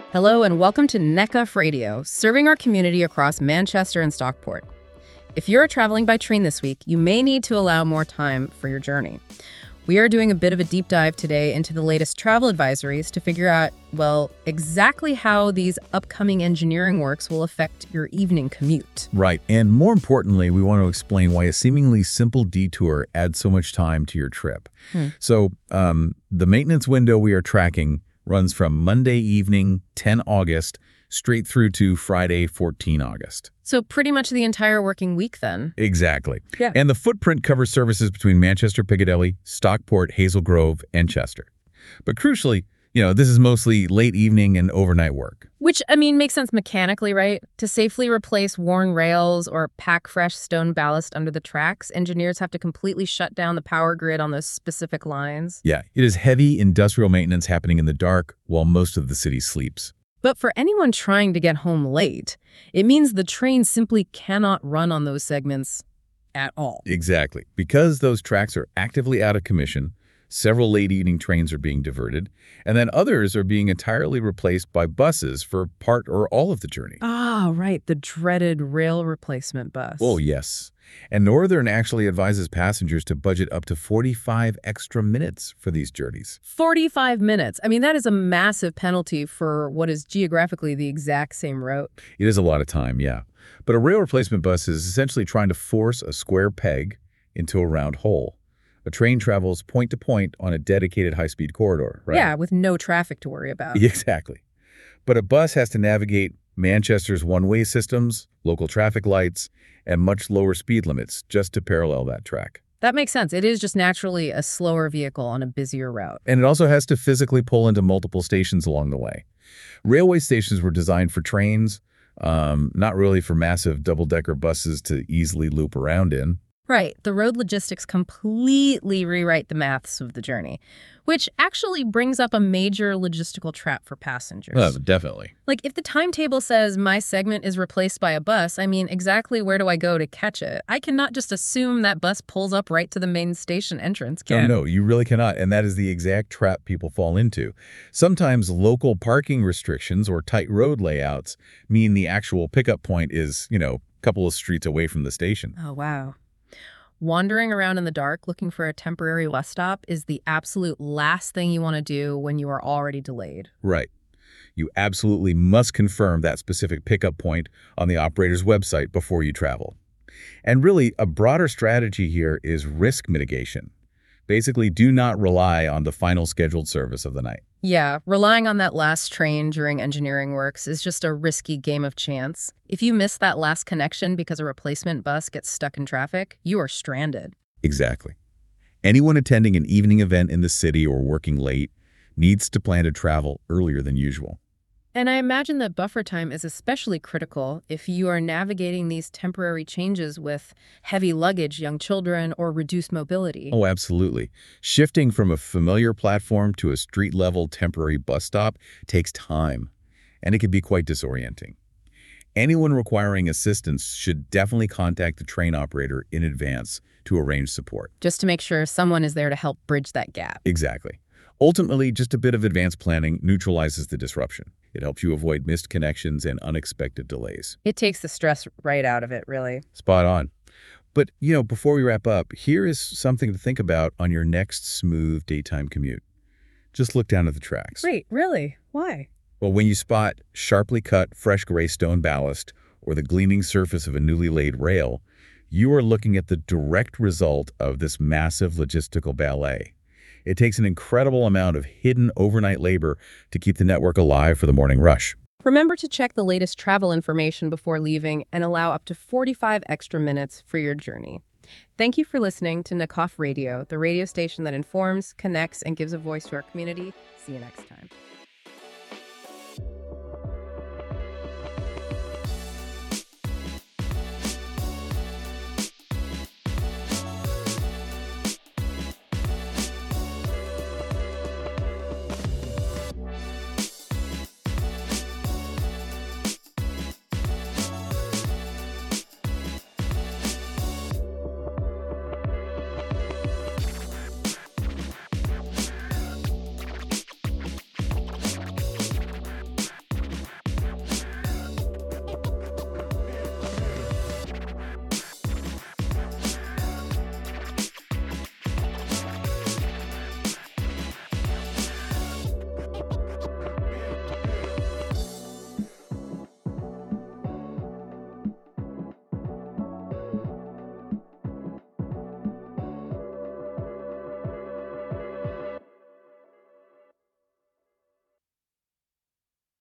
Hello and welcome to NECAF Radio, serving our community across Manchester and Stockport. If you're traveling by train this week, you may need to allow more time for your journey. We are doing a bit of a deep dive today into the latest travel advisories to figure out, well, exactly how these upcoming engineering works will affect your evening commute. Right, and more importantly, we want to explain why a seemingly simple detour adds so much time to your trip. So the maintenance window we are tracking runs from Monday evening, 10 August, straight through to Friday, 14 August. So pretty much the entire working week then. Exactly. Yeah. And the footprint covers services between Manchester Piccadilly, Stockport, Hazel Grove, and Chester. But crucially, this is mostly late evening and overnight work. Which, makes sense mechanically, right? To safely replace worn rails or pack fresh stone ballast under the tracks, engineers have to completely shut down the power grid on those specific lines. Yeah, it is heavy industrial maintenance happening in the dark while most of the city sleeps. But for anyone trying to get home late, it means the train simply cannot run on those segments at all. Exactly. Because those tracks are actively out of commission, several late evening trains are being diverted, and then others are being entirely replaced by buses for part or all of the journey. Ah, right, the dreaded rail replacement bus. Oh, yes. And Northern actually advises passengers to budget up to 45 extra minutes for these journeys. 45 minutes. That is a massive penalty for what is geographically the exact same route. It is a lot of time, yeah. But a rail replacement bus is essentially trying to force a square peg into a round hole. A train travels point to point on a dedicated high-speed corridor, right? Yeah, with no traffic to worry about. Exactly. But a bus has to navigate Manchester's one-way systems, local traffic lights, and much lower speed limits just to parallel that track. That makes sense. It is just naturally a slower vehicle on a busier route. And it also has to physically pull into multiple stations along the way. Railway stations were designed for trains, not really for massive double-decker buses to easily loop around in. Right. The road logistics completely rewrite the maths of the journey, which actually brings up a major logistical trap for passengers. Definitely. Like, if the timetable says my segment is replaced by a bus, exactly where do I go to catch it? I cannot just assume that bus pulls up right to the main station entrance, can I? No, you really cannot, and that is the exact trap people fall into. Sometimes local parking restrictions or tight road layouts mean the actual pickup point is, a couple of streets away from the station. Oh, wow. Wandering around in the dark looking for a temporary bus stop is the absolute last thing you want to do when you are already delayed. Right. You absolutely must confirm that specific pickup point on the operator's website before you travel. And really, a broader strategy here is risk mitigation. Basically, do not rely on the final scheduled service of the night. Yeah, relying on that last train during engineering works is just a risky game of chance. If you miss that last connection because a replacement bus gets stuck in traffic, you are stranded. Exactly. Anyone attending an evening event in the city or working late needs to plan to travel earlier than usual. And I imagine that buffer time is especially critical if you are navigating these temporary changes with heavy luggage, young children, or reduced mobility. Oh, absolutely. Shifting from a familiar platform to a street-level temporary bus stop takes time, and it can be quite disorienting. Anyone requiring assistance should definitely contact the train operator in advance to arrange support. Just to make sure someone is there to help bridge that gap. Exactly. Ultimately, just a bit of advanced planning neutralizes the disruption. It helps you avoid missed connections and unexpected delays. It takes the stress right out of it, really. Spot on. But, before we wrap up, here is something to think about on your next smooth daytime commute. Just look down at the tracks. Wait, really? Why? Well, when you spot sharply cut, fresh gray stone ballast or the gleaming surface of a newly laid rail, you are looking at the direct result of this massive logistical ballet. It takes an incredible amount of hidden overnight labor to keep the network alive for the morning rush. Remember to check the latest travel information before leaving and allow up to 45 extra minutes for your journey. Thank you for listening to NECAF Radio, the radio station that informs, connects, and gives a voice to our community. See you next time.